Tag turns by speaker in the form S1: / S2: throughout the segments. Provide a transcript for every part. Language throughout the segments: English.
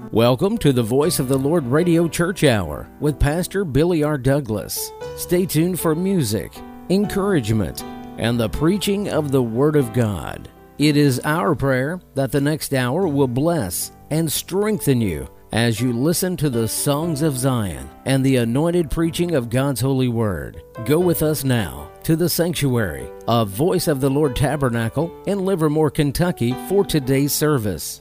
S1: Welcome to the Voice of the Lord Radio Church Hour with Pastor Billy R. Douglas. Stay tuned for music, encouragement, and the preaching of the Word of God. It is our prayer that the next hour will bless and strengthen you as you listen to the songs of Zion and the anointed preaching of God's holy Word. Go with us now to the sanctuary of Voice of the Lord Tabernacle in Livermore, Kentucky for today's service.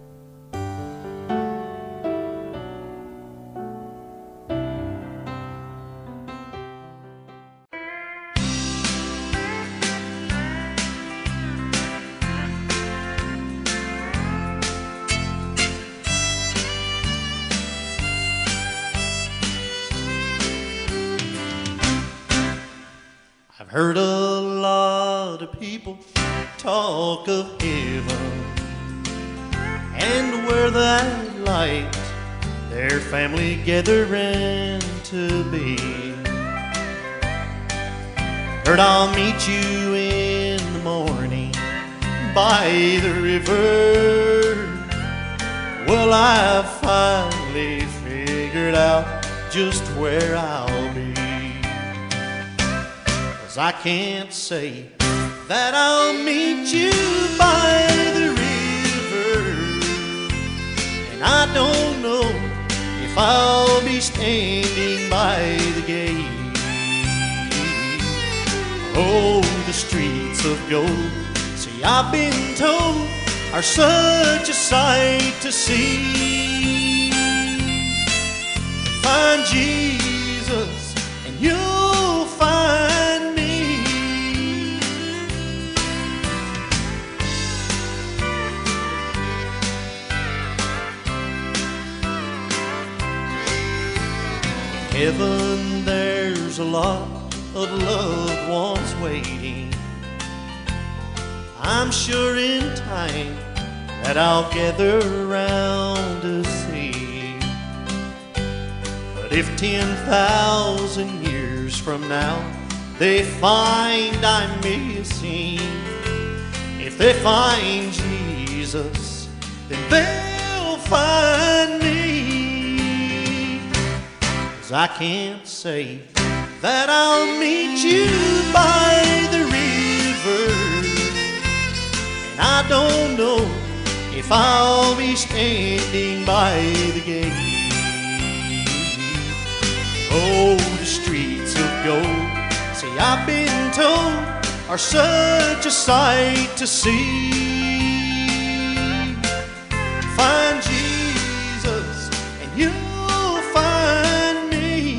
S2: Heard a lot of people talk of heaven and where that light their family gathering to be. Heard I'll meet you in the morning by the river. Well, I finally figured out just where I'll be. I can't say that I'll meet you by the river, and I don't know if I'll be standing by the gate. Oh, the streets of gold, see, I've been told, are such a sight to see. Find Jesus and you'll find me. Heaven, there's a lot of loved ones waiting. I'm sure in time that I'll gather around to see. But if 10,000 years from now they find I'm missing, if they find Jesus, then they'll find me. I can't say that I'll meet you by the river, and I don't know if I'll be standing by the gate. Oh, the streets of gold, see, I've been told, are such a sight to see. Find Jesus and you'll find me.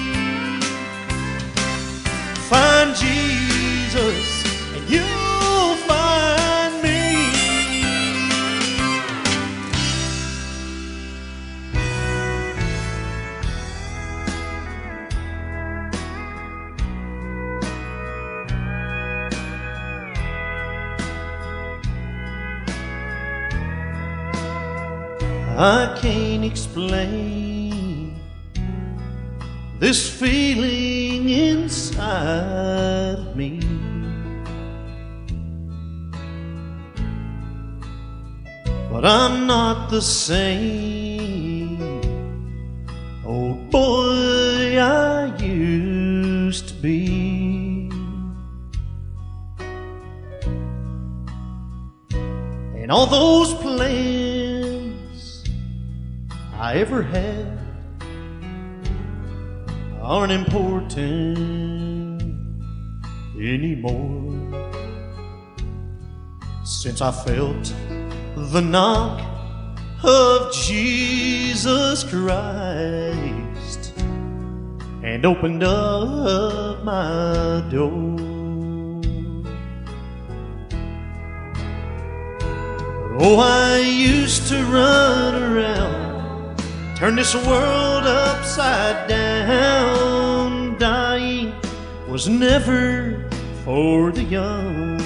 S2: Find Jesus and you'll find me. I can't explain this feeling inside of me. But I'm not the same old boy I used to be. And all those plans I ever had aren't important anymore, since I felt the knock of Jesus Christ and opened up my door. Oh, I used to run around, turn this world upside down. Dying was never for the young.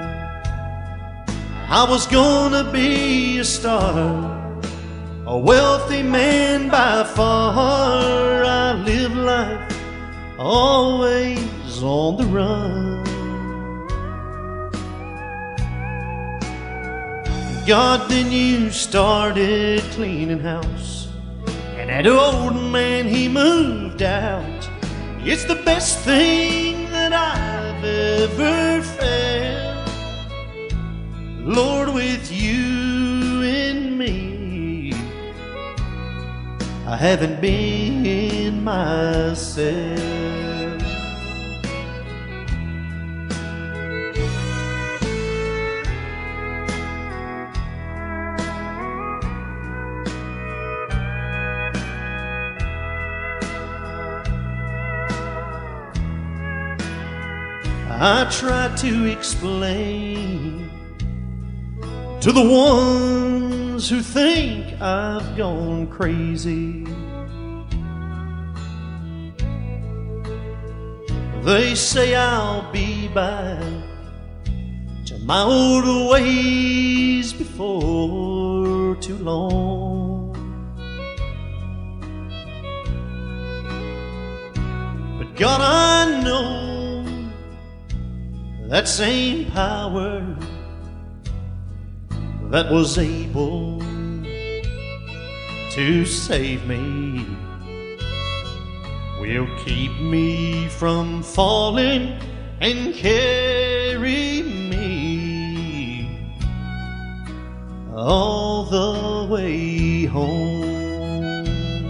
S2: I was gonna be a star, a wealthy man by far. I lived life always on the run. God, then you started cleaning house, and that old man, he moved out. It's the best thing that I've ever felt. Lord, with you and me, I haven't been myself. I try to explain to the ones who think I've gone crazy. They say I'll be back to my old ways before too long. But God, I know that same power that was able to save me will keep me from falling and carry me all the way home.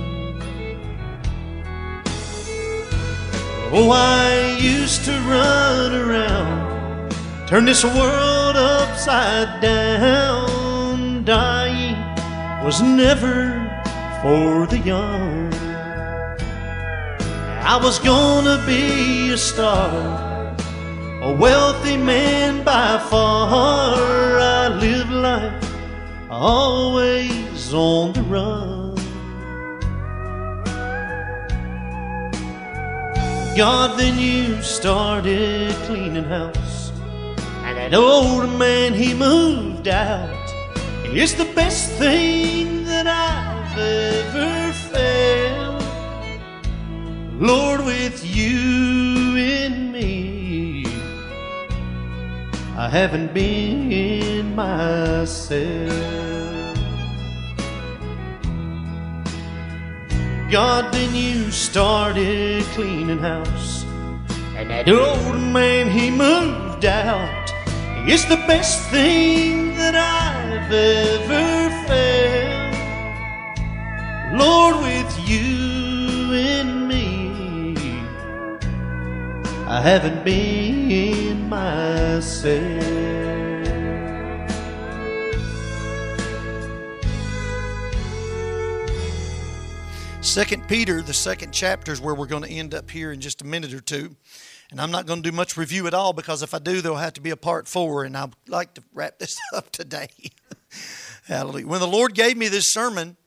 S2: Oh, I used to run around, turn this world upside down. Dying was never for the young. I was gonna be a star, a wealthy man by far. I lived life always on the run. God, then you started cleaning house, and that old man, he moved out. It's the best thing that I've ever felt. Lord, with you and me, I haven't been myself. God, then you started cleaning house, and that old man, he moved out. It's the best thing that I've ever felt. Lord, with you and me, I haven't been myself. 2 Peter, the 2nd chapter, is where we're going to end up here in just a minute or two. And I'm not going to do much review at all, because if I do, there'll have to be a part 4, and I'd like to wrap this up today. Hallelujah. When the Lord gave me this sermon,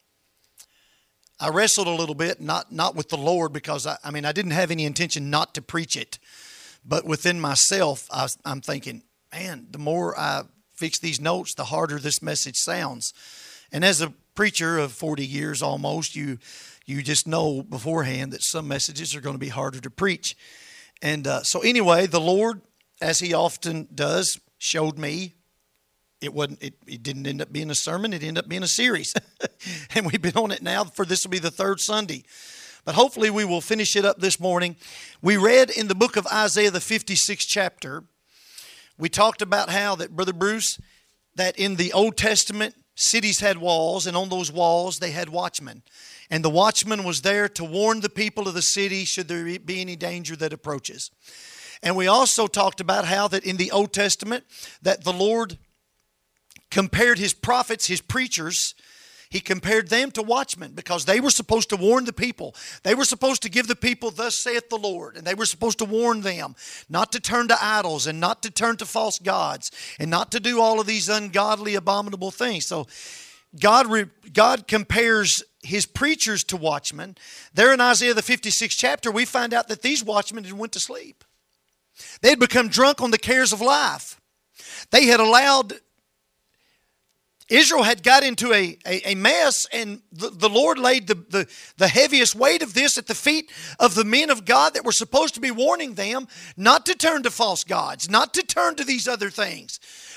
S2: I wrestled a little bit, not with the Lord, because I didn't have any intention not to preach it. But within myself, I'm thinking, man, the more I fix these notes, the harder this message sounds. And as a preacher of 40 years almost, you just know beforehand that some messages are going to be harder to preach. And so anyway, the Lord, as he often does, showed me it didn't end up being a sermon. It ended up being a series. And we've been on it now this will be the 3rd Sunday. But hopefully we will finish it up this morning. We read in the book of Isaiah, the 56th chapter, we talked about how that, Brother Bruce, that in the Old Testament, cities had walls, and on those walls they had watchmen. And the watchman was there to warn the people of the city should there be any danger that approaches. And we also talked about how that in the Old Testament that the Lord compared his prophets, his preachers, he compared them to watchmen, because they were supposed to warn the people. They were supposed to give the people, thus saith the Lord. And they were supposed to warn them not to turn to idols, and not to turn to false gods, and not to do all of these ungodly, abominable things. So God compares his preachers to watchmen. There in Isaiah the 56th chapter, we find out that these watchmen had went to sleep. They had become drunk on the cares of life. They had allowed... Israel had got into a mess, and the Lord laid the heaviest weight of this at the feet of the men of God that were supposed to be warning them not to turn to false gods, not to turn to these other things,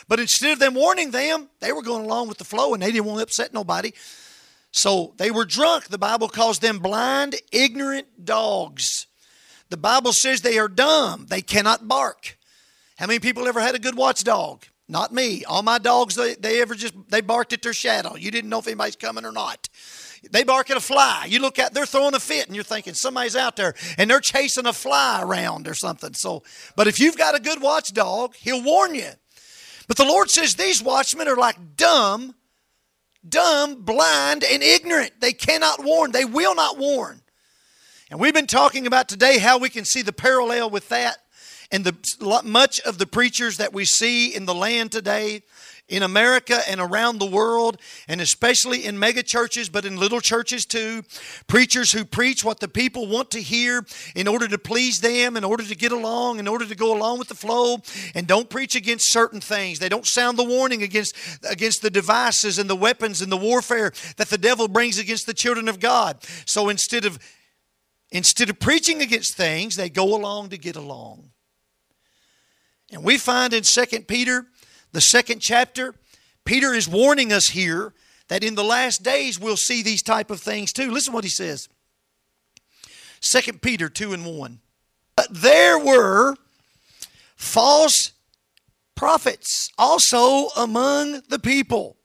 S2: But instead of them warning them, they were going along with the flow and they didn't want to upset nobody. So they were drunk. The Bible calls them blind, ignorant dogs. The Bible says they are dumb. They cannot bark. How many people ever had a good watchdog? Not me. All my dogs, they barked at their shadow. You didn't know if anybody's coming or not. They bark at a fly. You look out, they're throwing a fit, and you're thinking somebody's out there, and they're chasing a fly around or something. But if you've got a good watchdog, he'll warn you. But the Lord says these watchmen are like dumb, blind, and ignorant. They cannot warn. They will not warn. And we've been talking about today how we can see the parallel with that and much of the preachers that we see in the land today, in America and around the world, and especially in mega churches, but in little churches too. Preachers who preach what the people want to hear in order to please them, in order to get along, in order to go along with the flow, and don't preach against certain things. They don't sound the warning against the devices and the weapons and the warfare that the devil brings against the children of God. So instead of preaching against things, they go along to get along. And we find in 2 Peter, the 2nd chapter, Peter is warning us here that in the last days we'll see these type of things too. Listen what he says. 2 Peter 2:1. But there were false prophets also among the people,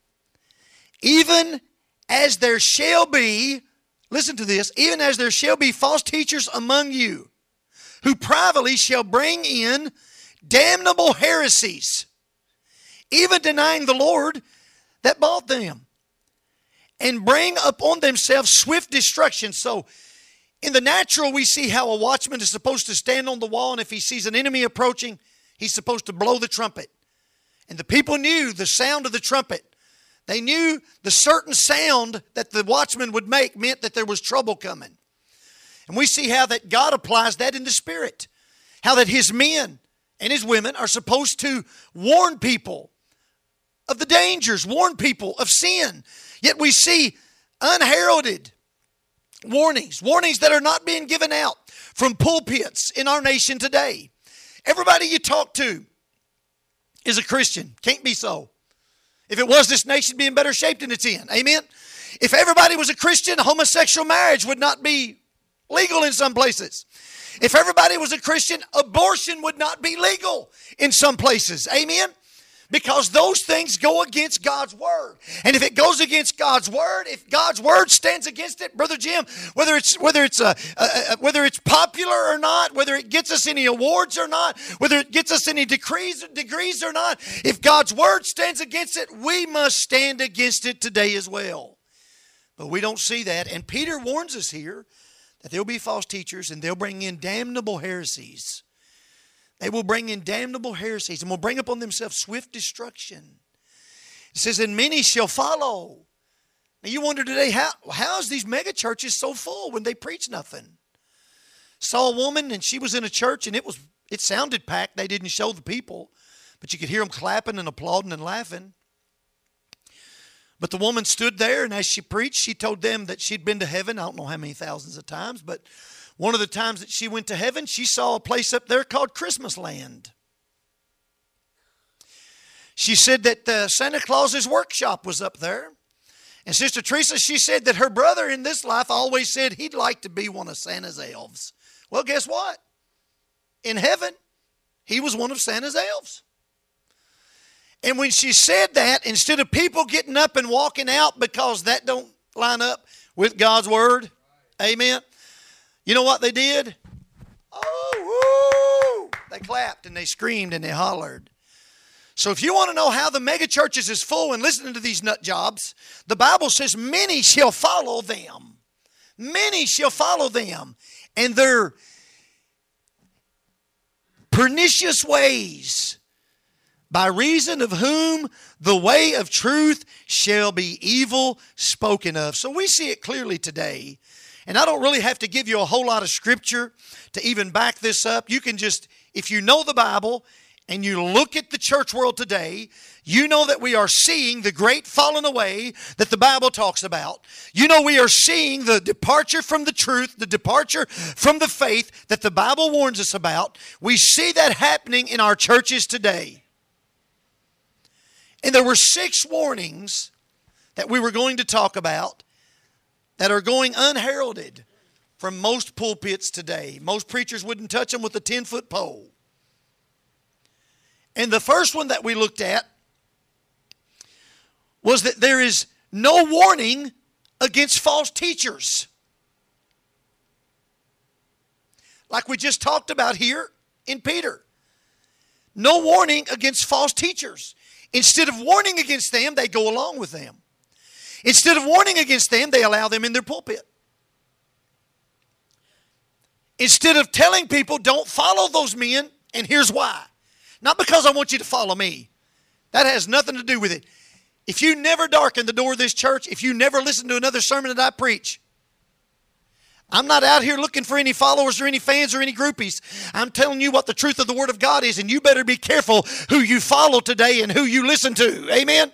S2: even as there shall be, listen to this, even as there shall be false teachers among you, who privately shall bring in damnable heresies, even denying the Lord that bought them, and bring upon themselves swift destruction. So in the natural, we see how a watchman is supposed to stand on the wall, and if he sees an enemy approaching, he's supposed to blow the trumpet. And the people knew the sound of the trumpet. They knew the certain sound that the watchman would make meant that there was trouble coming. And we see how that God applies that in the Spirit. How that His men and His women are supposed to warn people of the dangers, warn people of sin. Yet we see unheralded warnings that are not being given out from pulpits in our nation today. Everybody you talk to is a Christian. Can't be so. If it was, this nation would be in better shape than it's in. Amen? If everybody was a Christian, homosexual marriage would not be legal in some places. If everybody was a Christian, abortion would not be legal in some places. Amen? Because those things go against God's Word. And if it goes against God's Word, if God's Word stands against it, Brother Jim, whether it's popular or not, whether it gets us any awards or not, whether it gets us any degrees or not, if God's Word stands against it, we must stand against it today as well. But we don't see that. And Peter warns us here that there will be false teachers and they'll bring in damnable heresies. They will bring in damnable heresies and will bring upon themselves swift destruction. It says, and many shall follow. Now you wonder today, how is these mega churches so full when they preach nothing? Saw a woman and she was in a church and it sounded packed. They didn't show the people, but you could hear them clapping and applauding and laughing. But the woman stood there, and as she preached, she told them that she'd been to heaven. I don't know how many thousands of times, but one of the times that she went to heaven, she saw a place up there called Christmas Land. She said that Santa Claus's workshop was up there. And Sister Teresa, she said that her brother in this life always said he'd like to be one of Santa's elves. Well, guess what? In heaven, he was one of Santa's elves. And when she said that, instead of people getting up and walking out because that don't line up with God's Word, amen, you know what they did? Oh, woo! They clapped and they screamed and they hollered. So if you want to know how the mega churches is full and listening to these nut jobs, the Bible says many shall follow them. Many shall follow them. And their pernicious ways, by reason of whom the way of truth shall be evil spoken of. So we see it clearly today. And I don't really have to give you a whole lot of scripture to even back this up. You can just, if you know the Bible and you look at the church world today, you know that we are seeing the great falling away that the Bible talks about. You know we are seeing the departure from the truth, the departure from the faith that the Bible warns us about. We see that happening in our churches today. And there were 6 warnings that we were going to talk about that are going unheralded from most pulpits today. Most preachers wouldn't touch them with a 10-foot pole. And the first one that we looked at was that there is no warning against false teachers. Like we just talked about here in Peter. No warning against false teachers. Instead of warning against them, they go along with them. Instead of warning against them, they allow them in their pulpit. Instead of telling people, don't follow those men, and here's why. Not because I want you to follow me. That has nothing to do with it. If you never darken the door of this church, if you never listen to another sermon that I preach, I'm not out here looking for any followers or any fans or any groupies. I'm telling you what the truth of the Word of God is, and you better be careful who you follow today and who you listen to. Amen?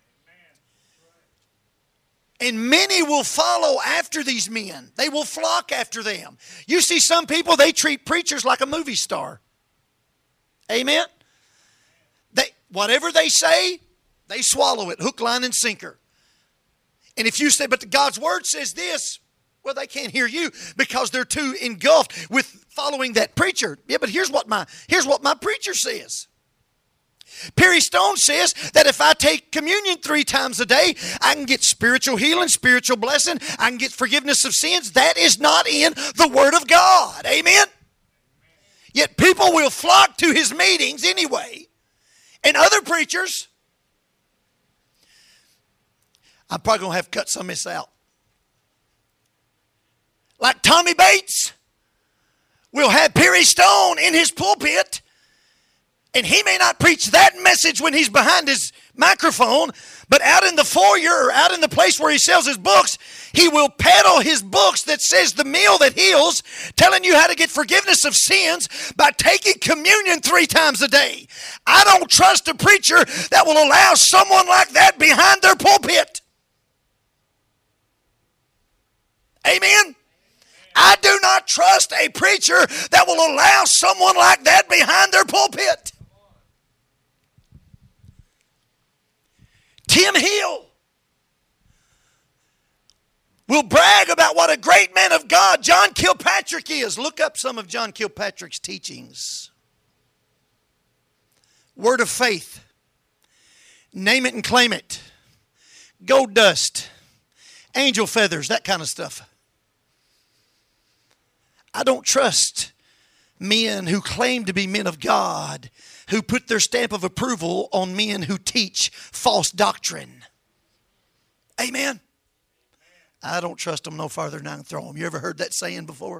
S2: And many will follow after these men. They will flock after them. You see some people, they treat preachers like a movie star. Amen? Whatever they say, they swallow it, hook, line, and sinker. And if you say, but God's Word says this, well, they can't hear you because they're too engulfed with following that preacher. Yeah, but here's what my preacher says. Perry Stone says that if I take communion 3 times a day, I can get spiritual healing, spiritual blessing. I can get forgiveness of sins. That is not in the Word of God. Amen? Yet people will flock to his meetings anyway. And other preachers, I'm probably going to have to cut some of this out. Like Tommy Bates will have Perry Stone in his pulpit, and he may not preach that message when he's behind his microphone, but out in the foyer or out in the place where he sells his books, he will peddle his books that says the meal that heals, telling you how to get forgiveness of sins by taking communion 3 times a day. I don't trust a preacher that will allow someone like that behind their pulpit. Amen? I do not trust a preacher that will allow someone like that behind their pulpit. Tim Hill will brag about what a great man of God John Kilpatrick is. Look up some of John Kilpatrick's teachings. Word of faith. Name it and claim it. Gold dust. Angel feathers, that kind of stuff. I don't trust men who claim to be men of God, who put their stamp of approval on men who teach false doctrine. Amen? I don't trust them no farther than I can throw them. You ever heard that saying before?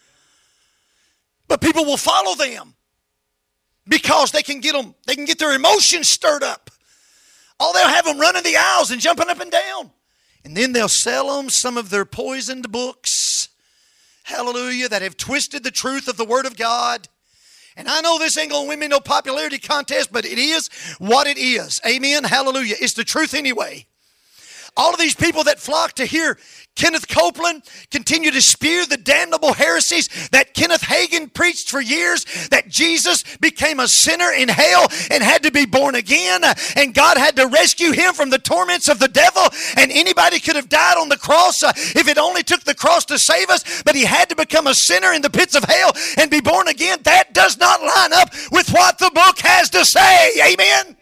S2: But people will follow them because they can get their emotions stirred up. Oh, they'll have them running the aisles and jumping up and down. And then they'll sell them some of their poisoned books. Hallelujah, that have twisted the truth of the Word of God. And I know this ain't going to win me no popularity contest, but it is what it is. Amen, hallelujah. It's the truth anyway. All of these people that flock to hear Kenneth Copeland continue to spew the damnable heresies that Kenneth Hagin preached for years, that Jesus became a sinner in hell and had to be born again, and God had to rescue him from the torments of the devil, and anybody could have died on the cross if it only took the cross to save us, but he had to become a sinner in the pits of hell and be born again. That does not line up with what the book has to say. Amen?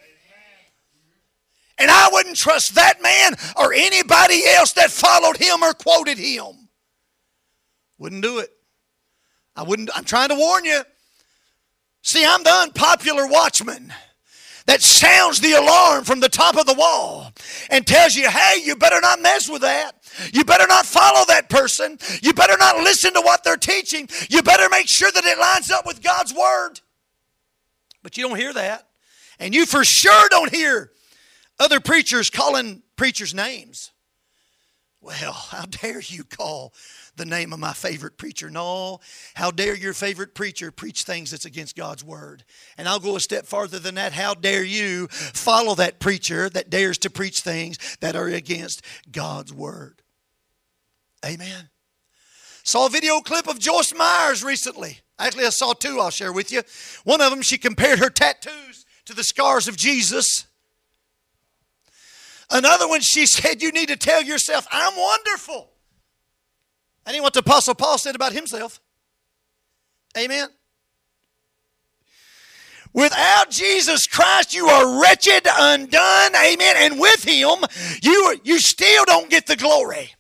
S2: And I wouldn't trust that man or anybody else that followed him or quoted him. Wouldn't do it. I'm trying to warn you. See, I'm the unpopular watchman that sounds the alarm from the top of the wall and tells you, hey, you better not mess with that. You better not follow that person. You better not listen to what they're teaching. You better make sure that it lines up with God's Word. But you don't hear that. And you for sure don't hear other preachers calling preachers names. Well, how dare you call the name of my favorite preacher? No, how dare your favorite preacher preach things that's against God's Word? And I'll go a step farther than that. How dare you follow that preacher that dares to preach things that are against God's Word? Amen. Saw a video clip of Joyce Myers recently. Actually, I saw 2 I'll share with you. One of them, she compared her tattoos to the scars of Jesus. Another one, she said, you need to tell yourself, I'm wonderful. That ain't what the Apostle Paul said about himself. Amen. Without Jesus Christ, you are wretched, undone. Amen. And with Him, you still don't get the glory.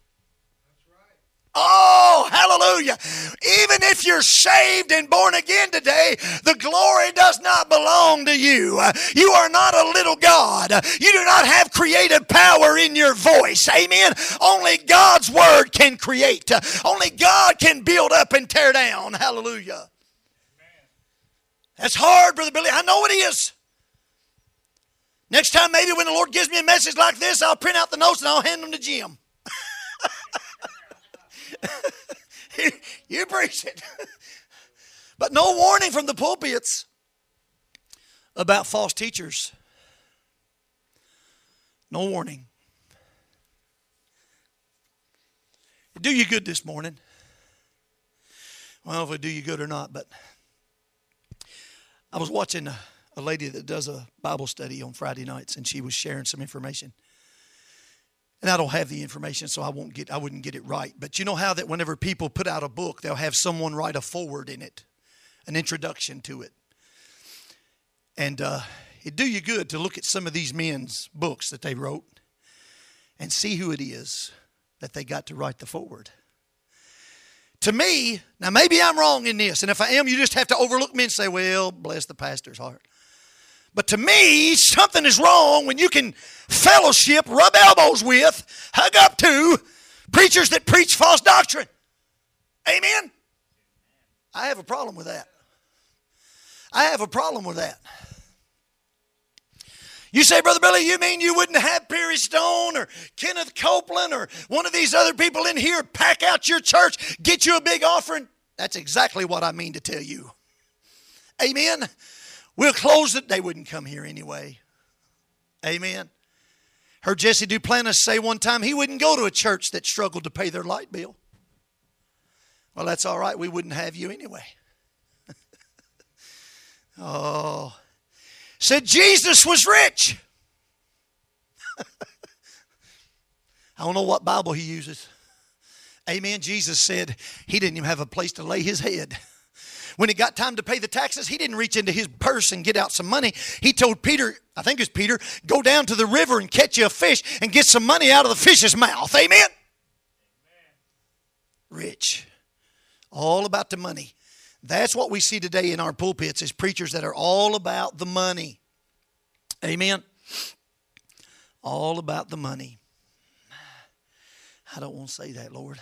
S2: Oh, hallelujah. Even if you're saved and born again today, the glory does not belong to you. You are not a little God. You do not have creative power in your voice. Amen. Only God's word can create. Only God can build up and tear down. Hallelujah. That's hard, Brother Billy. I know it is. Next time, maybe when the Lord gives me a message like this, I'll print out the notes and I'll hand them to Jim. You preach it. But no warning from the pulpits about false teachers. No warning. It do you good this morning. Well, if it do you good or not, but I was watching a lady that does a Bible study on Friday nights, and she was sharing some information. And I don't have the information, so I wouldn't get it right. But you know how that whenever people put out a book, they'll have someone write a foreword in it, an introduction to it. And it'd do you good to look at some of these men's books that they wrote and see who it is that they got to write the foreword. To me, now maybe I'm wrong in this, and if I am, you just have to overlook me and say, well, bless the pastor's heart. But to me, something is wrong when you can fellowship, rub elbows with, hug up to preachers that preach false doctrine. Amen? I have a problem with that. I have a problem with that. You say, Brother Billy, you mean you wouldn't have Perry Stone or Kenneth Copeland or one of these other people in here pack out your church, get you a big offering? That's exactly what I mean to tell you. Amen? We'll close it. They wouldn't come here anyway. Amen. Heard Jesse Duplantis say one time he wouldn't go to a church that struggled to pay their light bill. Well, that's all right. We wouldn't have you anyway. Oh. Said Jesus was rich. I don't know what Bible he uses. Amen. Jesus said he didn't even have a place to lay his head. When it got time to pay the taxes, he didn't reach into his purse and get out some money. He told Peter, I think it was Peter, go down to the river and catch you a fish and get some money out of the fish's mouth. Amen? Amen. Rich. All about the money. That's what we see today in our pulpits is preachers that are all about the money. Amen? All about the money. I don't want to say that, Lord.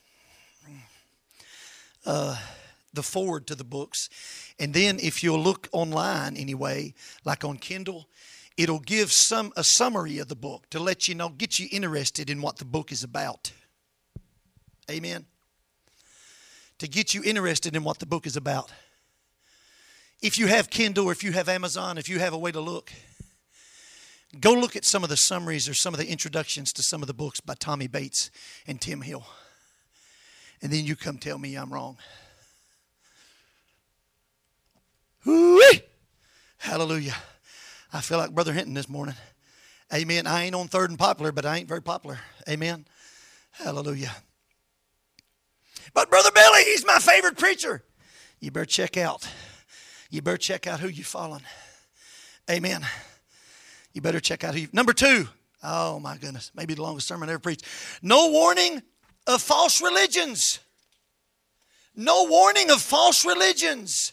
S2: The forward to the books. And then if you'll look online anyway, like on Kindle, it'll give a summary of the book to let you know, get you interested in what the book is about. Amen. To get you interested in what the book is about. If you have Kindle or if you have Amazon, if you have a way to look, go look at some of the summaries or some of the introductions to some of the books by Tommy Bates and Tim Hill. And then you come tell me I'm wrong. Woo-wee! Hallelujah. I feel like Brother Hinton this morning. Amen. I ain't on third and popular, but I ain't very popular. Amen. Hallelujah. But Brother Billy, he's my favorite preacher. You better check out. You better check out who you're following. Amen. You better check out who you... Number 2. Oh my goodness. Maybe the longest sermon I ever preached. No warning of false religions. No warning of false religions.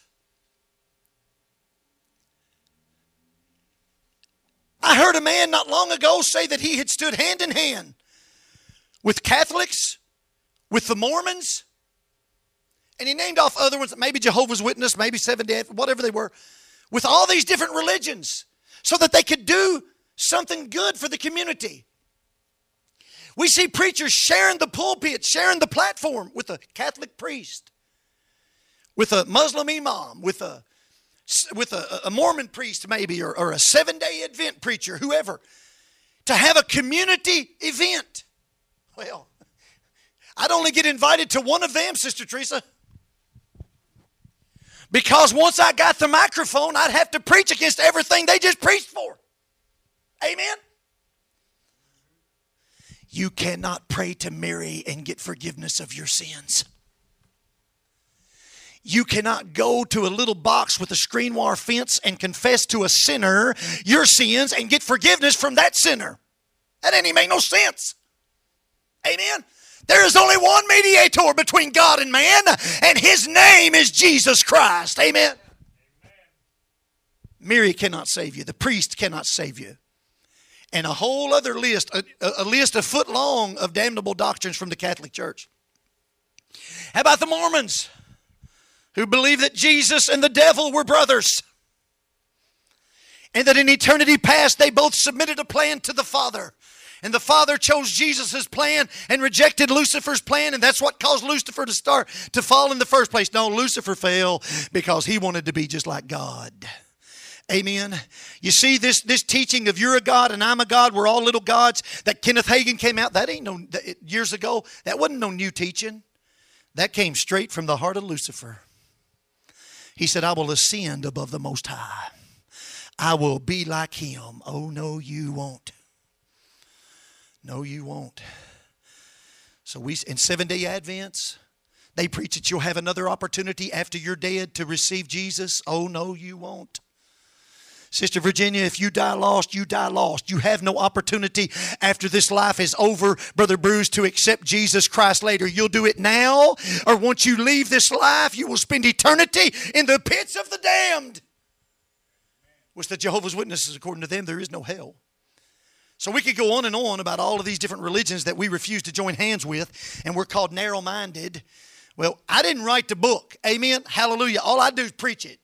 S2: I heard a man not long ago say that he had stood hand in hand with Catholics, with the Mormons, and he named off other ones, maybe Jehovah's Witness, maybe Seventh-day Adventist, whatever they were, with all these different religions so that they could do something good for the community. We see preachers sharing the pulpit, sharing the platform with a Catholic priest, with a Muslim imam, with a Mormon priest maybe, or a Seventh-day Advent preacher, whoever, to have a community event. Well, I'd only get invited to one of them, Sister Teresa. Because once I got the microphone, I'd have to preach against everything they just preached for. Amen?
S3: You cannot pray to Mary and get forgiveness of your sins. You cannot go to a little box with a screen wire fence and confess to a sinner your sins and get forgiveness from that sinner. That ain't even make no sense. Amen. There is only one mediator between God and man, and his name is Jesus Christ. Amen. Mary cannot save you. The priest cannot save you. And a whole other list, a list a foot long of damnable doctrines from the Catholic Church. How about the Mormons, who believe that Jesus and the devil were brothers, and that in eternity past they both submitted a plan to the Father, and the Father chose Jesus' plan and rejected Lucifer's plan, and that's what caused Lucifer to fall in the first place. No, Lucifer fell because he wanted to be just like God. Amen. You see, this teaching of you're a God and I'm a God, we're all little gods, that Kenneth Hagin came out, that ain't years ago, that wasn't no new teaching. That came straight from the heart of Lucifer. He said, I will ascend above the Most High. I will be like him. Oh, no, you won't. No, you won't. So in 7-day Advents, they preach that you'll have another opportunity after you're dead to receive Jesus. Oh, no, you won't. Sister Virginia, if you die lost, you die lost. You have no opportunity after this life is over, Brother Bruce, to accept Jesus Christ later. You'll do it now, or once you leave this life, you will spend eternity in the pits of the damned. Which the Jehovah's Witnesses, according to them, there is no hell. So we could go on and on about all of these different religions that we refuse to join hands with, and we're called narrow-minded. Well, I didn't write the book. Amen. Hallelujah. All I do is preach it.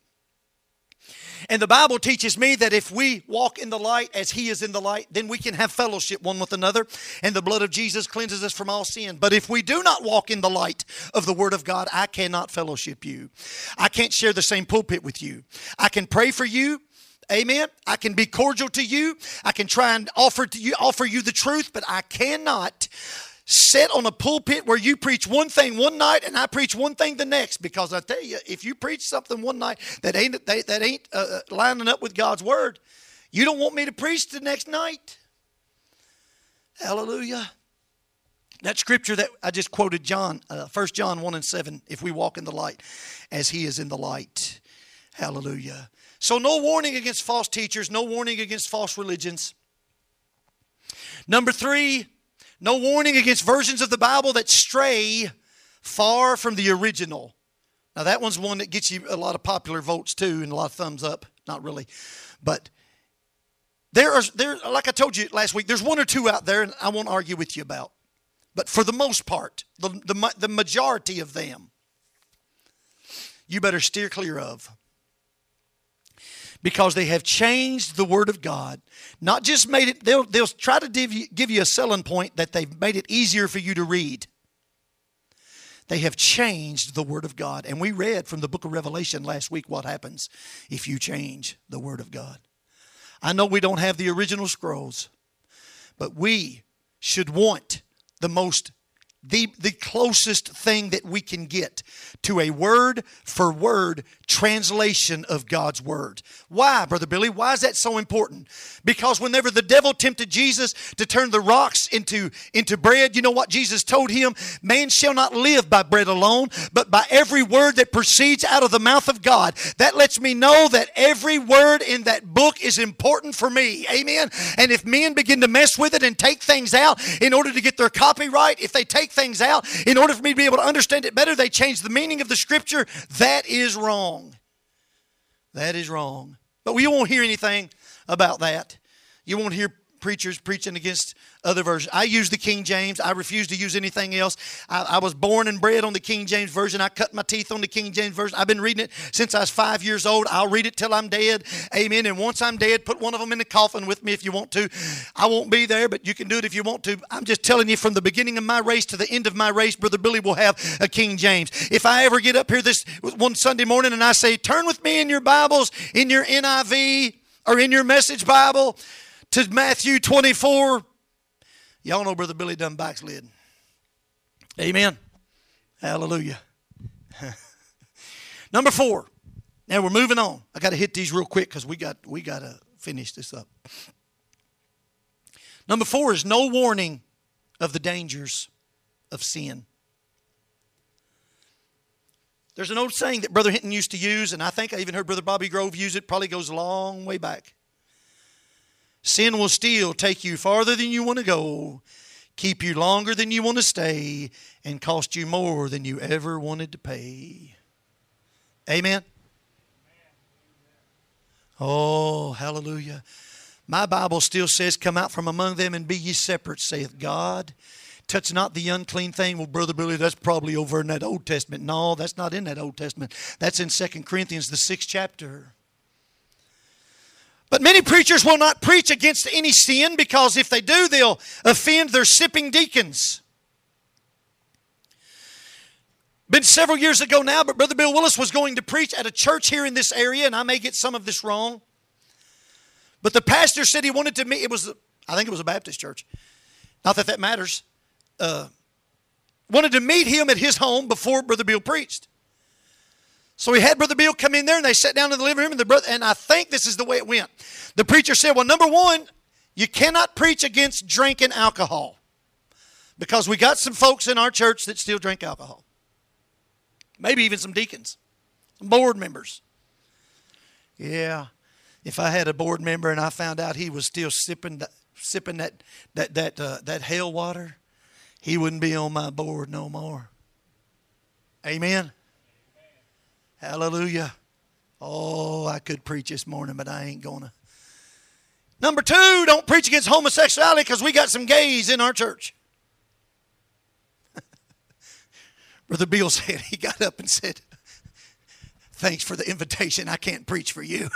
S3: And the Bible teaches me that if we walk in the light as He is in the light, then we can have fellowship one with another, and the blood of Jesus cleanses us from all sin. But if we do not walk in the light of the Word of God, I cannot fellowship you. I can't share the same pulpit with you. I can pray for you. Amen. I can be cordial to you. I can try and offer you the truth, but I cannot sit on a pulpit where you preach one thing one night and I preach one thing the next. Because I tell you, if you preach something one night that ain't lining up with God's Word, you don't want me to preach the next night. Hallelujah. That scripture that I just quoted, 1 John 1:7, if we walk in the light as He is in the light. Hallelujah. So no warning against false teachers, no warning against false religions. Number 3, no warning against versions of the Bible that stray far from the original. Now that one's one that gets you a lot of popular votes too and a lot of thumbs up. Not really. But there, like I told you last week, there's one or two out there and I won't argue with you about. But for the most part, the majority of them, you better steer clear of. Because they have changed the Word of God. Not just made it, they'll try to give you a selling point that they've made it easier for you to read. They have changed the Word of God. And we read from the book of Revelation last week what happens if you change the Word of God. I know we don't have the original scrolls, but we should want the closest thing that we can get to a word-for-word translation of God's Word. Why, Brother Billy? Why is that so important? Because whenever the devil tempted Jesus to turn the rocks into bread, you know what Jesus told him? Man shall not live by bread alone, but by every word that proceeds out of the mouth of God. That lets me know that every word in that book is important for me. Amen? And if men begin to mess with it and take things out in order to get their copyright, if they take things out in order for me to be able to understand it better, they change the meaning of the Scripture. That is wrong. That is wrong. But we won't hear anything about that. You won't hear preachers preaching against other versions. I use the King James. I refuse to use anything else. I was born and bred on the King James Version. I cut my teeth on the King James Version. I've been reading it since I was 5 years old. I'll read it till I'm dead. Amen. And once I'm dead, put one of them in the coffin with me if you want to. I won't be there, but you can do it if you want to. I'm just telling you, from the beginning of my race to the end of my race, Brother Billy will have a King James. If I ever get up here this one Sunday morning and I say, turn with me in your Bibles, in your NIV or in your Message Bible, to Matthew 24, y'all know Brother Billy done backslid. Amen. Hallelujah. Number 4. Now we're moving on. I got to hit these real quick because we got to finish this up. Number 4 is no warning of the dangers of sin. There's an old saying that Brother Hinton used to use, and I think I even heard Brother Bobby Grove use it. Probably goes a long way back. Sin will still take you farther than you want to go, keep you longer than you want to stay, and cost you more than you ever wanted to pay. Amen? Oh, hallelujah. My Bible still says, come out from among them and be ye separate, saith God. Touch not the unclean thing. Well, Brother Billy, that's probably over in that Old Testament. No, that's not in that Old Testament. That's in 2 Corinthians, the 6th chapter. But many preachers will not preach against any sin because if they do, they'll offend their sipping deacons. Been several years ago now, but Brother Bill Willis was going to preach at a church here in this area, and I may get some of this wrong. But the pastor said he wanted to meet, I think it was a Baptist church. Not that that matters. Wanted to meet him at his home before Brother Bill preached. So he had Brother Bill come in there, and they sat down in the living room, and I think this is the way it went. The preacher said, well, number one, you cannot preach against drinking alcohol because we got some folks in our church that still drink alcohol. Maybe even some deacons, some board members. Yeah, if I had a board member and I found out he was still sipping that hell water, he wouldn't be on my board no more. Amen. Hallelujah. Oh, I could preach this morning, but I ain't gonna. Number two, don't preach against homosexuality because we got some gays in our church. Brother Bill said, he got up and said, thanks for the invitation. I can't preach for you.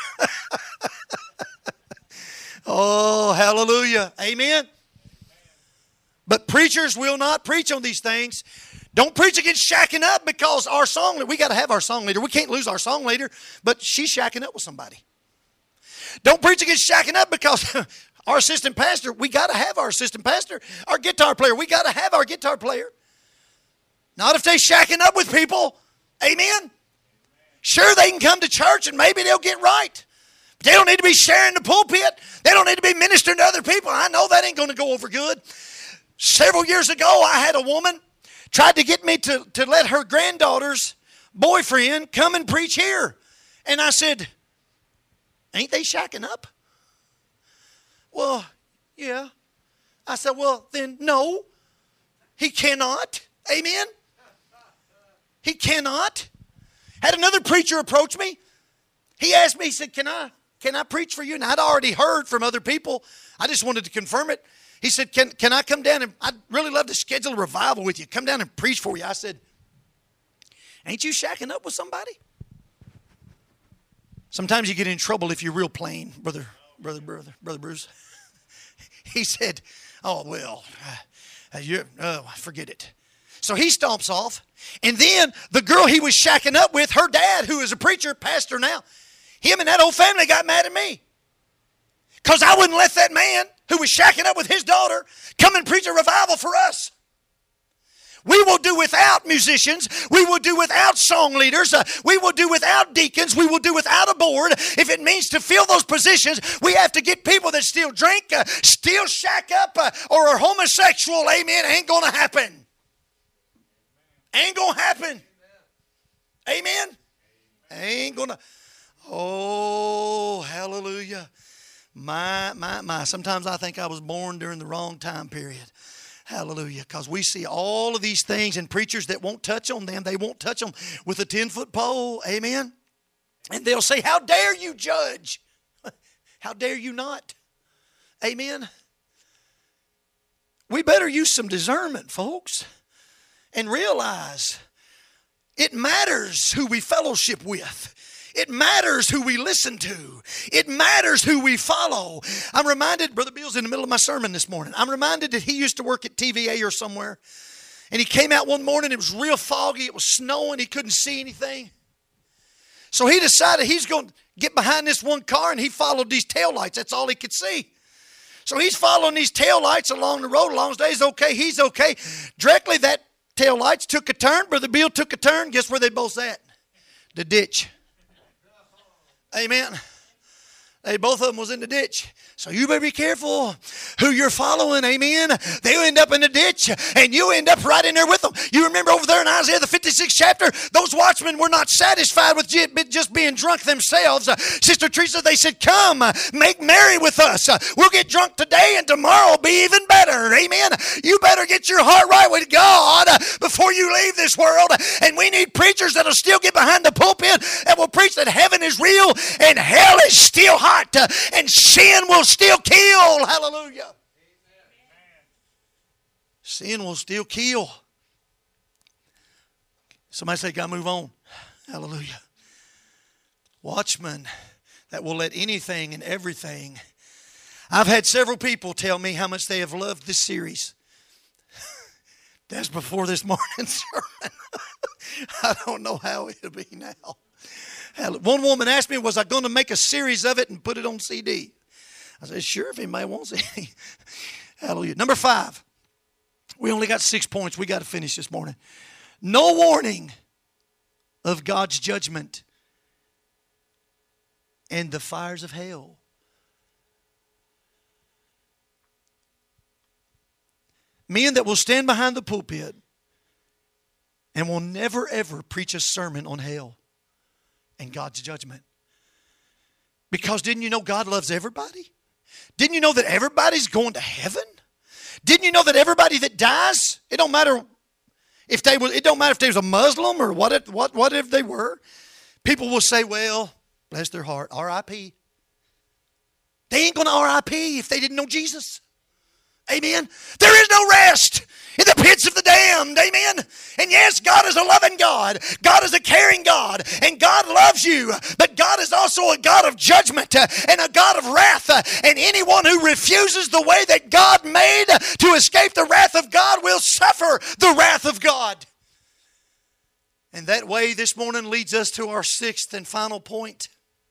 S3: Oh, hallelujah. Amen. But preachers will not preach on these things. Don't preach against shacking up because our song leader, we got to have our song leader. We can't lose our song leader, but she's shacking up with somebody. Don't preach against shacking up because our assistant pastor, we got to have our assistant pastor. Our guitar player, we got to have our guitar player. Not if they're shacking up with people. Amen. Sure, they can come to church and maybe they'll get right. But they don't need to be sharing the pulpit. They don't need to be ministering to other people. I know that ain't going to go over good. Several years ago, I had a woman tried to get me to let her granddaughter's boyfriend come and preach here. And I said, ain't they shacking up? Well, yeah. I said, well, then no, he cannot. Amen. He cannot. Had another preacher approach me. He asked me, he said, can I preach for you? And I'd already heard from other people. I just wanted to confirm it. He said, can I come down and I'd really love to schedule a revival with you. Come down and preach for you. I said, ain't you shacking up with somebody? Sometimes you get in trouble if you're real plain, brother Bruce. He said, oh, well, forget it. So he stomps off. And then the girl he was shacking up with, her dad, who is a preacher, pastor now, him and that whole family got mad at me. Because I wouldn't let that man who was shacking up with his daughter come and preach a revival for us. We will do without musicians. We will do without song leaders. We will do without deacons. We will do without a board. If it means to fill those positions, we have to get people that still drink, still shack up, or are homosexual. Amen. Ain't going to happen. Ain't going to happen. Amen. Ain't going to. Oh, hallelujah. My. Sometimes I think I was born during the wrong time period. Hallelujah. Because we see all of these things and preachers that won't touch on them. They won't touch them with a 10-foot pole. Amen. And they'll say, how dare you judge? How dare you not? Amen. We better use some discernment, folks, and realize it matters who we fellowship with. It matters who we listen to. It matters who we follow. I'm reminded, Brother Bill's in the middle of my sermon this morning. I'm reminded that he used to work at TVA or somewhere. And he came out one morning, it was real foggy, it was snowing, he couldn't see anything. So he decided he's going to get behind this one car, and he followed these taillights. That's all he could see. So he's following these taillights along the road. As long as they's okay, he's okay. Directly that taillights took a turn. Brother Bill took a turn. Guess where they both at? The ditch. Amen. Hey, both of them was in the ditch. So you better be careful who you're following, amen. They'll end up in the ditch, and you end up right in there with them. You remember over there in Isaiah, the 56th chapter, those watchmen were not satisfied with just being drunk themselves. Sister Teresa, they said, come, make merry with us. We'll get drunk today, and tomorrow will be even better, amen. You better get your heart right with God before you leave this world. And we need preachers that'll still get behind the pulpit and will preach that heaven is real and hell is still hot. And sin will still kill. Hallelujah. Amen. Sin will still kill. Somebody say, God, move on. Hallelujah. Watchmen that will let anything and everything. I've had several people tell me how much they have loved this series. That's before this morning's sermon. I don't know how it'll be now. One woman asked me, was I going to make a series of it and put it on CD? I said, sure, if anybody wants it. Hallelujah. Number 5. We only got 6 points. We got to finish this morning. No warning of God's judgment and the fires of hell. Men that will stand behind the pulpit and will never ever preach a sermon on hell and God's judgment. Because didn't you know God loves everybody? Didn't you know that everybody's going to heaven? Didn't you know that everybody that dies, it don't matter if they was a Muslim or what if they were. People will say, well, bless their heart, R.I.P. They ain't going to R.I.P. if they didn't know Jesus. Amen. There is no rest in the pits of the damned. Amen. And yes, God is a loving God. God is a caring God. And God loves you. But God is also a God of judgment and a God of wrath. And anyone who refuses the way that God made to escape the wrath of God will suffer the wrath of God. And that way this morning leads us to our 6th and final point.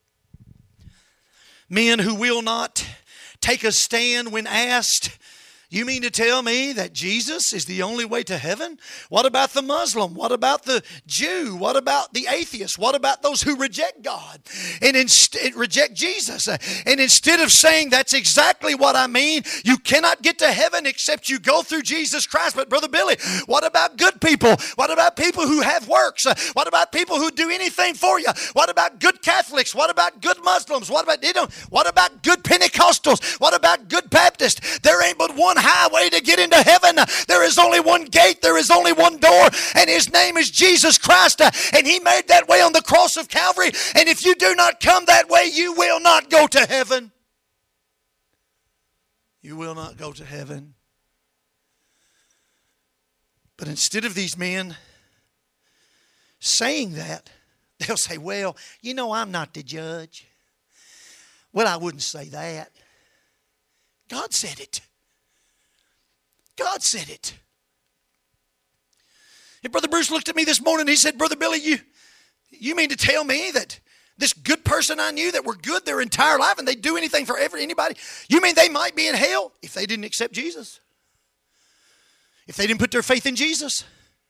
S3: Men who will not take a stand when asked. You mean to tell me that Jesus is the only way to heaven? What about the Muslim? What about the Jew? What about the atheist? What about those who reject God and reject Jesus? And instead of saying that's exactly what I mean, you cannot get to heaven except you go through Jesus Christ. But Brother Billy, what about good people? What about people who have works? What about people who do anything for you? What about good Catholics? What about good Muslims? What about good Pentecostals? What about good Baptists? There ain't but one highway to get into heaven. There is only one gate. There is only one door, and His name is Jesus Christ. And He made that way on the cross of Calvary. And if you do not come that way, you will not go to heaven. You will not go to heaven. But instead of these men saying that, they'll say, well, you know, I'm not the judge. Well, I wouldn't say that. God said it. God said it. And Brother Bruce looked at me this morning and he said, Brother Billy, you mean to tell me that this good person I knew that were good their entire life and they'd do anything for anybody, you mean they might be in hell if they didn't accept Jesus? If they didn't put their faith in Jesus?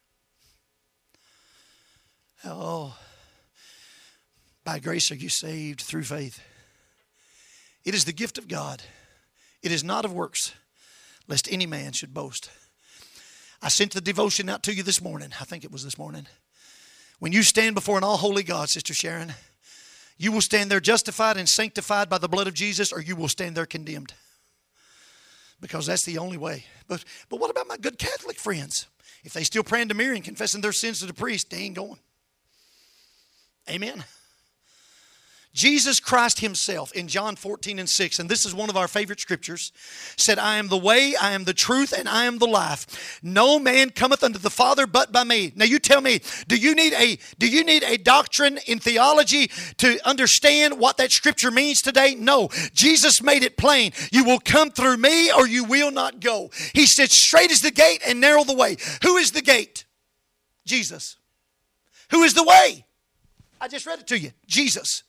S3: Oh, by grace are you saved through faith. It is the gift of God. It is not of works, lest any man should boast. I sent the devotion out to you this morning. I think it was this morning. When you stand before an all-holy God, Sister Sharon, you will stand there justified and sanctified by the blood of Jesus, or you will stand there condemned. Because that's the only way. But what about my good Catholic friends? If they still praying to Mary and confessing their sins to the priest, they ain't going. Amen. Jesus Christ Himself in John 14:6, and this is one of our favorite scriptures, said, I am the way, I am the truth, and I am the life. No man cometh unto the Father but by me. Now you tell me, do you need a doctrine in theology to understand what that scripture means today? No. Jesus made it plain. You will come through me or you will not go. He said, straight is the gate and narrow the way. Who is the gate? Jesus. Who is the way? I just read it to you. Jesus.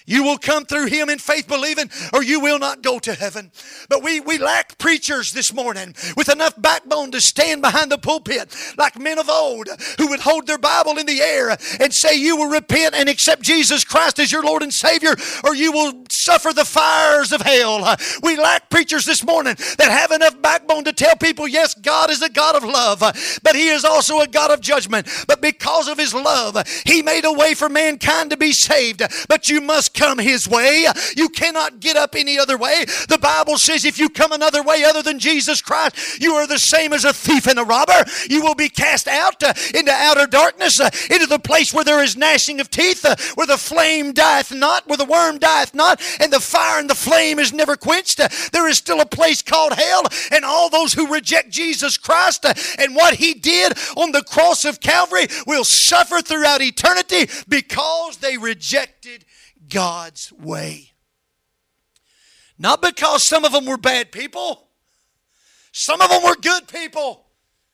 S3: You will come through Him in faith believing, or you will not go to heaven. But we lack preachers this morning with enough backbone to stand behind the pulpit like men of old who would hold their Bible in the air and say, you will repent and accept Jesus Christ as your Lord and Savior, or you will suffer the fires of hell. We lack preachers this morning that have enough backbone to tell people, yes, God is a God of love, but He is also a God of judgment. But because of His love, He made a way for mankind to be saved. But you must come His way. You cannot get up any other way. The Bible says if you come another way other than Jesus Christ, you are the same as a thief and a robber. You will be cast out into outer darkness, into the place where there is gnashing of teeth, where the flame dieth not, where the worm dieth not, and the fire and the flame is never quenched. There is still a place called hell, and all those who reject Jesus Christ and what He did on the cross of Calvary will suffer throughout eternity because they rejected God's way. Not because some of them were bad people. Some of them were good people.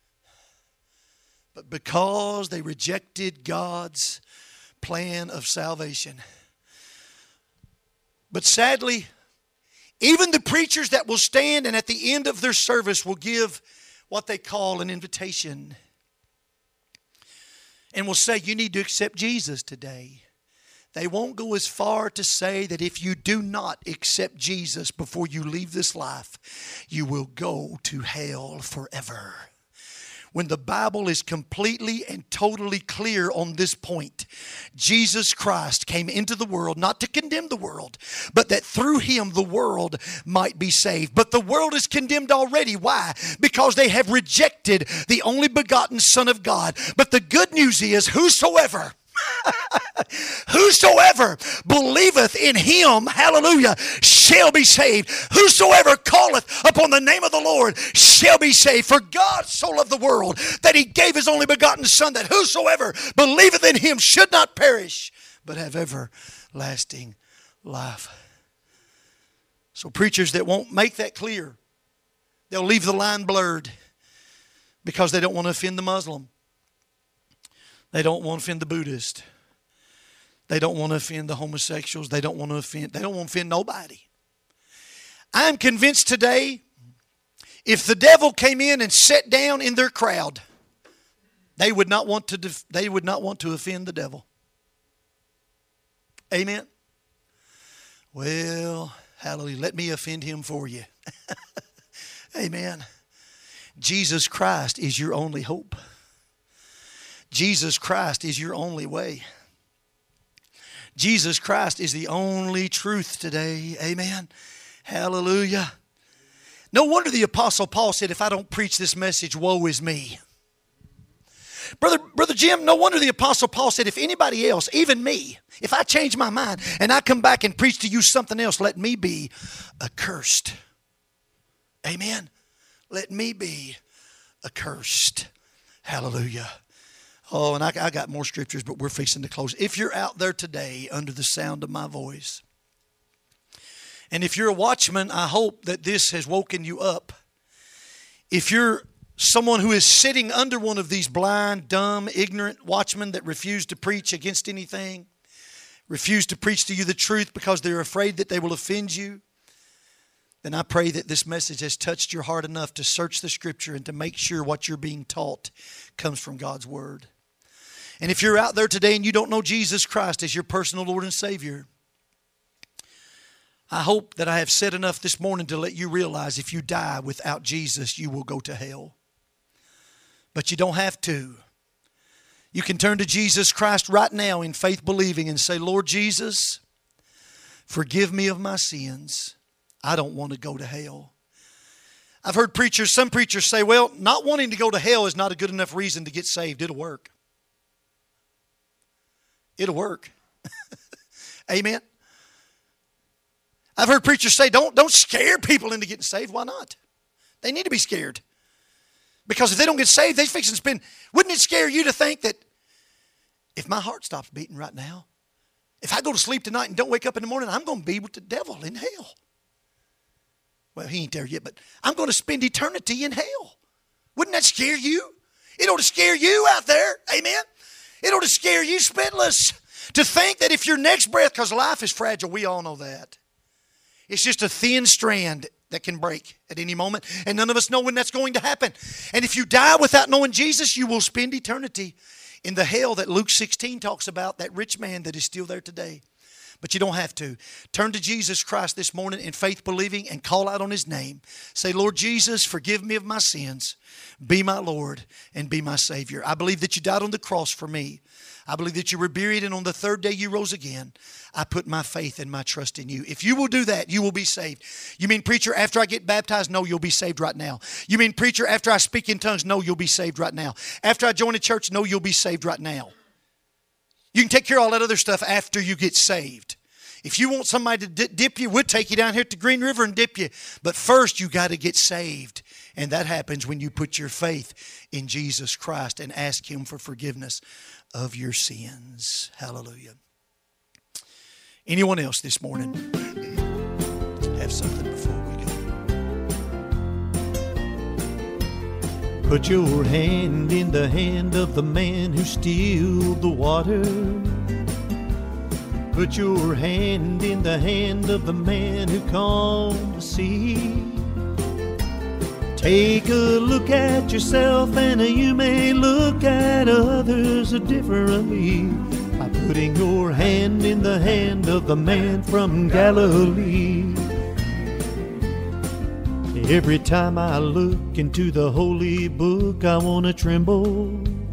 S3: But because they rejected God's plan of salvation. But sadly, even the preachers that will stand and at the end of their service will give what they call an invitation and will say, you need to accept Jesus today. They won't go as far to say that if you do not accept Jesus before you leave this life, you will go to hell forever. When the Bible is completely and totally clear on this point, Jesus Christ came into the world not to condemn the world, but that through Him the world might be saved. But the world is condemned already. Why? Because they have rejected the only begotten Son of God. But the good news is whosoever believeth in Him, hallelujah, shall be saved. Whosoever calleth upon the name of the Lord shall be saved. For God so loved the world that He gave His only begotten Son, that whosoever believeth in Him should not perish, but have everlasting life. So preachers that won't make that clear, they'll leave the line blurred because they don't want to offend the Muslim. They don't want to offend the Buddhist. They don't want to offend the homosexuals. They don't want to offend nobody. I'm convinced today, if the devil came in and sat down in their crowd, they would not want to offend the devil. Amen. Well, hallelujah. Let me offend him for you. Amen. Jesus Christ is your only hope. Jesus Christ is your only way. Jesus Christ is the only truth today. Amen. Hallelujah. No wonder the Apostle Paul said, if I don't preach this message, woe is me. Brother Jim, no wonder the Apostle Paul said, if anybody else, even me, if I change my mind and I come back and preach to you something else, let me be accursed. Amen. Let me be accursed. Hallelujah. Oh, and I got more scriptures, but we're fixing to close. If you're out there today under the sound of my voice, and if you're a watchman, I hope that this has woken you up. If you're someone who is sitting under one of these blind, dumb, ignorant watchmen that refuse to preach against anything, refuse to preach to you the truth because they're afraid that they will offend you, then I pray that this message has touched your heart enough to search the Scripture and to make sure what you're being taught comes from God's Word. And if you're out there today and you don't know Jesus Christ as your personal Lord and Savior, I hope that I have said enough this morning to let you realize if you die without Jesus, you will go to hell. But you don't have to. You can turn to Jesus Christ right now in faith believing and say, Lord Jesus, forgive me of my sins. I don't want to go to hell. I've heard some preachers say, well, not wanting to go to hell is not a good enough reason to get saved. It'll work. It'll work. Amen. I've heard preachers say, don't scare people into getting saved. Why not? They need to be scared. Because if they don't get saved, they're fixing to spend. Wouldn't it scare you to think that if my heart stops beating right now, if I go to sleep tonight and don't wake up in the morning, I'm going to be with the devil in hell. Well, he ain't there yet, but I'm going to spend eternity in hell. Wouldn't that scare you? It ought to scare you out there. Amen. It ought to scare you spitless. To think that if your next breath, because life is fragile, we all know that. It's just a thin strand that can break at any moment, and none of us know when that's going to happen. And if you die without knowing Jesus, you will spend eternity in the hell that Luke 16 talks about, that rich man that is still there today. But you don't have to. Turn to Jesus Christ this morning in faith believing and call out on His name. Say, Lord Jesus, forgive me of my sins. Be my Lord and be my Savior. I believe that you died on the cross for me. I believe that you were buried and on the third day you rose again. I put my faith and my trust in you. If you will do that, you will be saved. You mean, preacher, after I get baptized? No, you'll be saved right now. You mean, preacher, after I speak in tongues? No, you'll be saved right now. After I join a church? No, you'll be saved right now. You can take care of all that other stuff after you get saved. If you want somebody to dip you, we'll take you down here to Green River and dip you. But first, you got to get saved. And that happens when you put your faith in Jesus Christ and ask Him for forgiveness of your sins. Hallelujah. Anyone else this morning have something before we go?
S2: Put your hand in the hand of the man who stilled the water. Put your hand in the hand of the man who calmed the sea. Take a look at yourself and you may look at others differently by putting your hand in the hand of the man from Galilee. Every time I look into the holy book, I want to tremble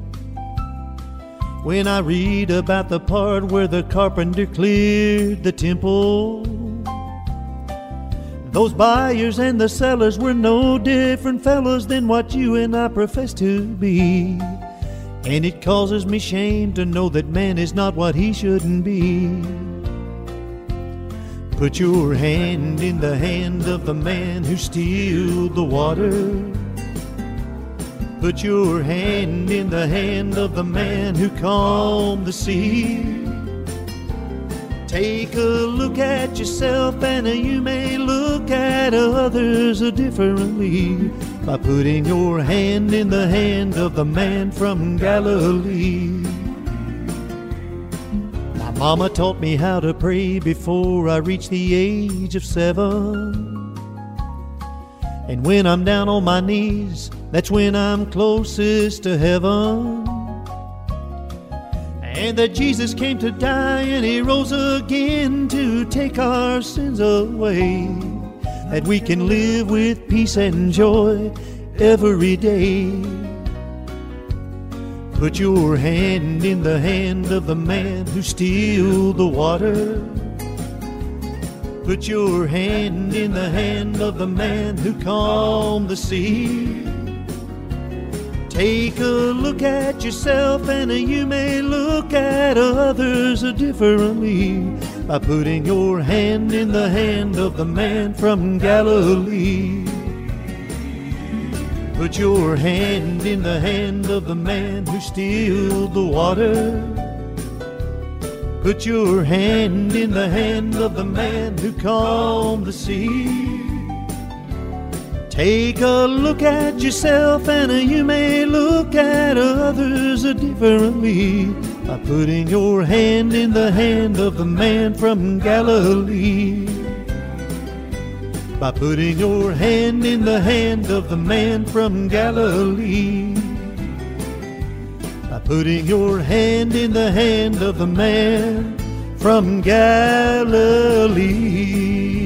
S2: when I read about the part where the carpenter cleared the temple. Those buyers and the sellers were no different fellows than what you and I profess to be. And it causes me shame to know that man is not what he shouldn't be. Put your hand in the hand of the man who stilled the water. Put your hand in the hand of the man who calmed the sea. Take a look at yourself and you may look at others differently by putting your hand in the hand of the man from Galilee. My mama taught me how to pray before I reached the age of 7. And when I'm down on my knees, that's when I'm closest to heaven. And that Jesus came to die and He rose again to take our sins away, that we can live with peace and joy every day. Put your hand in the hand of the man who stilled the water. Put your hand in the hand of the man who calmed the sea. Take a look at yourself and you may look at others differently by putting your hand in the hand of the man from Galilee. Put your hand in the hand of the man who stilled the water. Put your hand in the hand of the man who calmed the sea. Take a look at yourself and you may look at others differently by putting your hand in the hand of the man from Galilee. By putting your hand in the hand of the man from Galilee. By putting your hand in the hand of the man from Galilee.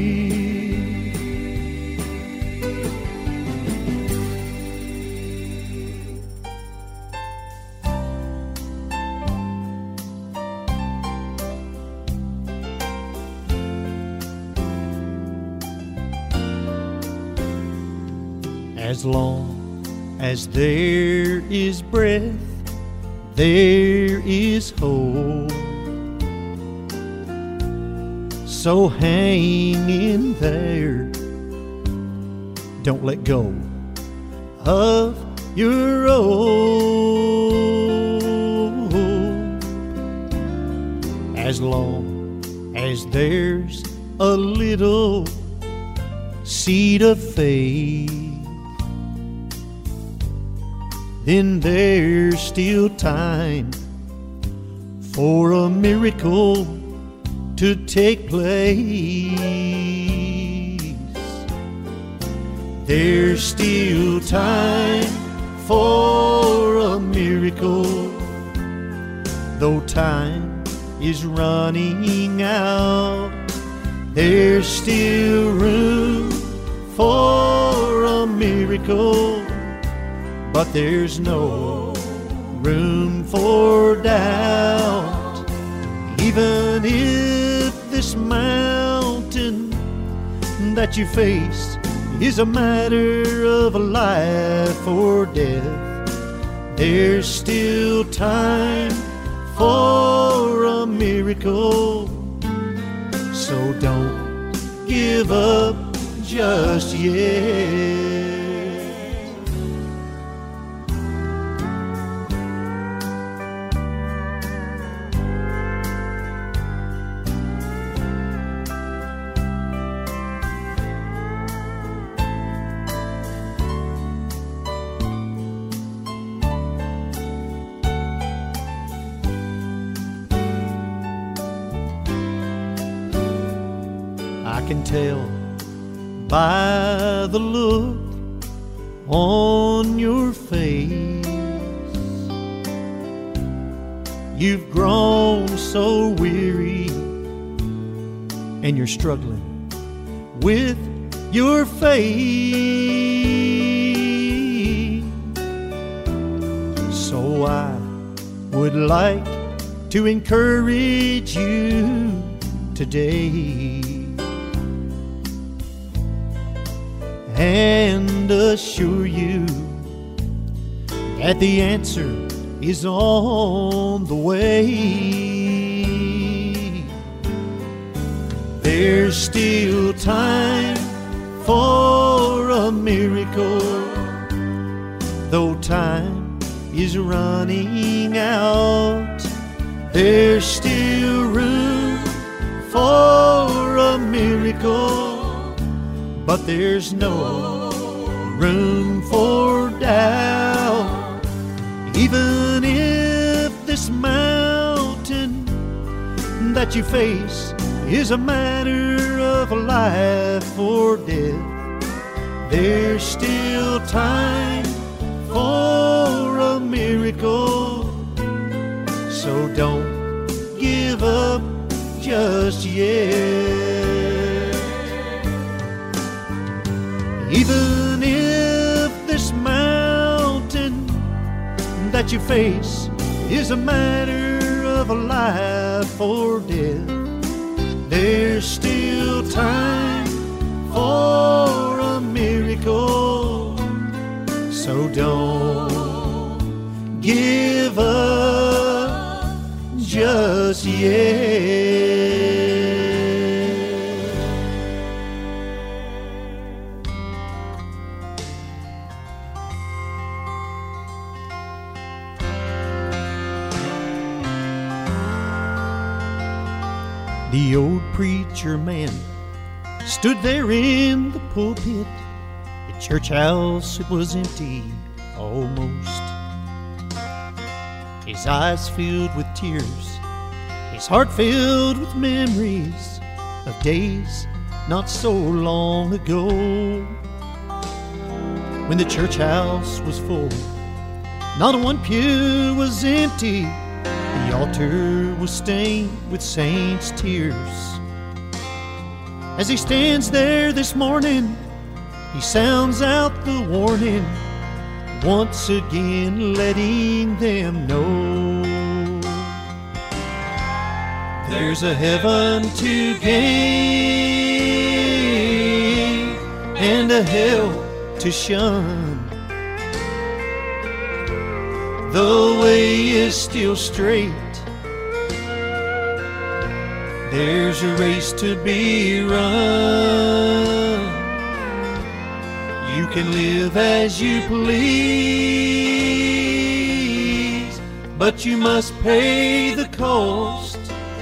S2: As long as there is breath, there is hope. So hang in there. Don't let go of your own. As long as there's a little seed of faith, then there's still time for a miracle to take place. There's still time for a miracle, though time is running out. There's still room for a miracle, but there's no room for doubt. Even if this mountain that you face is a matter of life or death, there's still time for a miracle. So don't give up just yet. I can tell by the look on your face, you've grown so weary and you're struggling with your faith. So I would like to encourage you today and assure you that the answer is on the way. There's still time for a miracle, though time is running out. There's still room for a miracle, but there's no room for doubt. Even if this mountain that you face is a matter of life or death, there's still time for a miracle. So don't give up just yet. Even if this mountain that you face is a matter of life or death, there's still time for a miracle. So don't give up just yet. The old preacher man stood there in the pulpit. The church house, it was empty almost. His eyes filled with tears, his heart filled with memories of days not so long ago, when the church house was full, not one pew was empty. The altar was stained with saints' tears. As he stands there this morning, he sounds out the warning, once again letting them know there's a heaven to gain and a hell to shun. The way is still straight. There's a race to be run. You can live as you please, but you must pay the cost.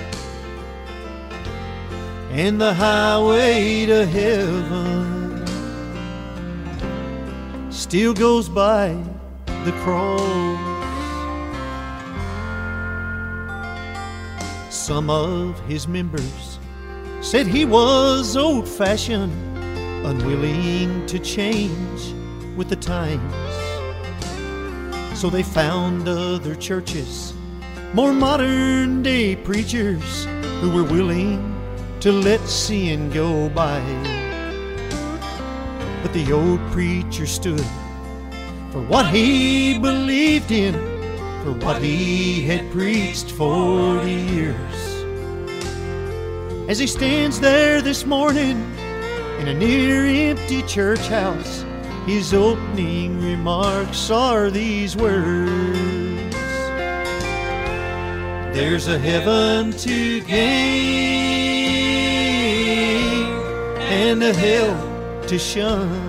S2: And the highway to heaven still goes by the cross. Some of his members said he was old-fashioned, unwilling to change with the times. So they found other churches, more modern-day preachers who were willing to let sin go by. But the old preacher stood for what he believed in, for what he had preached 40 years. As he stands there this morning in a near-empty church house, his opening remarks are these words: there's a heaven to gain and a hell to shun.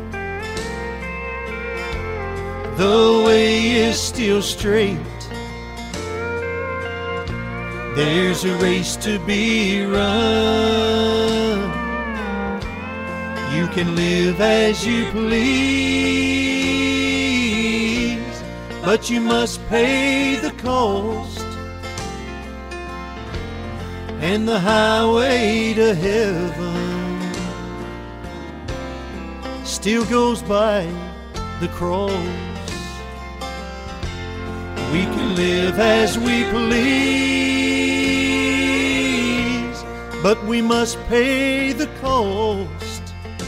S2: The way is still straight. There's a race to be run. You can live as you please, but you must pay the cost. And the highway to heaven still goes by the cross. We can live as we please, but we must pay the cost.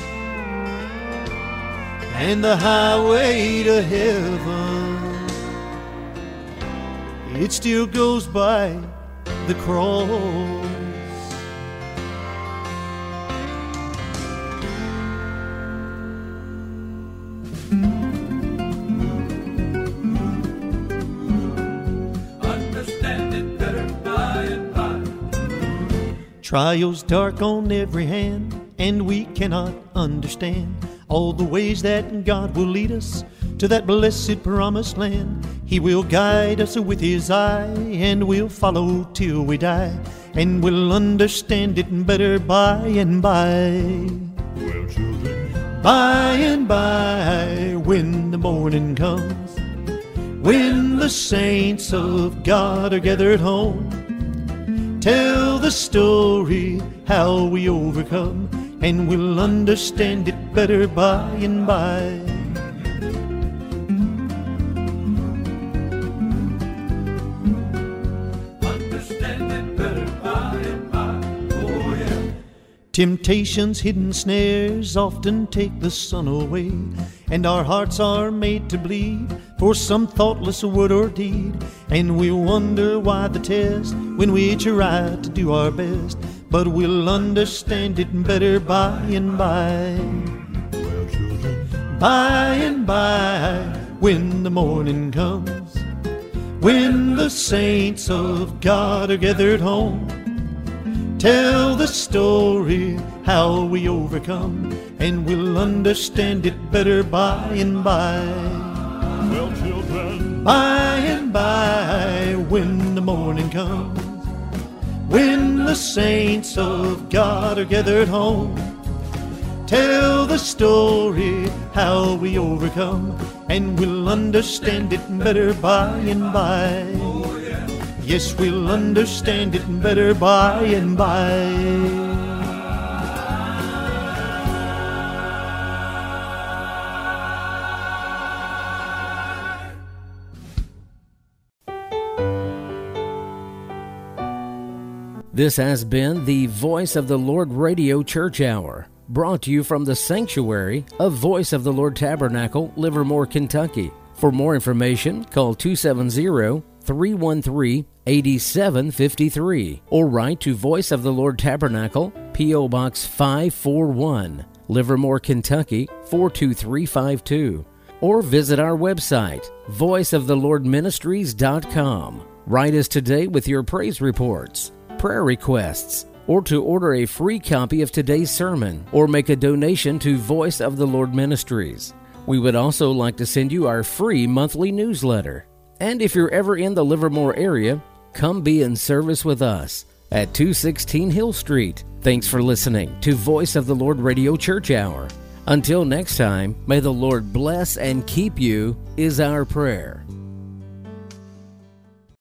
S2: And the highway to heaven, it still goes by the cross. Trials dark on every hand, and we cannot understand all the ways that God will lead us to that blessed promised land. He will guide us with His eye, and we'll follow till we die, and we'll understand it better by and by.
S4: Well, children,
S2: By and by, when the morning comes, when the saints of God are gathered home, tell the story how we overcome, and we'll understand it better by and by.
S4: understand it better by and by. Oh yeah.
S2: Temptation's hidden snares often take the sun away, and our hearts are made to bleed for some thoughtless word or deed. And we wonder why the test when we try to do our best, but we'll understand it better by and by.
S4: Well, children,
S2: By and by, when the morning comes, when the saints of God are gathered home, tell the story how we overcome, and we'll understand it better by and by.
S4: well, children,
S2: By and by, when the morning comes, when the saints of God are gathered home, tell the story how we overcome, and we'll understand it better by and by. Yes, we'll understand it better by and by.
S1: This has been the Voice of the Lord Radio Church Hour, brought to you from the sanctuary of Voice of the Lord Tabernacle, Livermore, Kentucky. For more information, call 270-313-8753 or write to Voice of the Lord Tabernacle, P.O. Box 541, Livermore, Kentucky 42352. Or visit our website, voiceofthelordministries.com. Write us today with your praise reports, prayer requests, or to order a free copy of today's sermon, or make a donation to Voice of the Lord Ministries. We would also like to send you our free monthly newsletter. And if you're ever in the Livermore area, come be in service with us at 216 Hill Street. Thanks for listening to Voice of the Lord Radio Church Hour. Until next time, may the Lord bless and keep you is our prayer.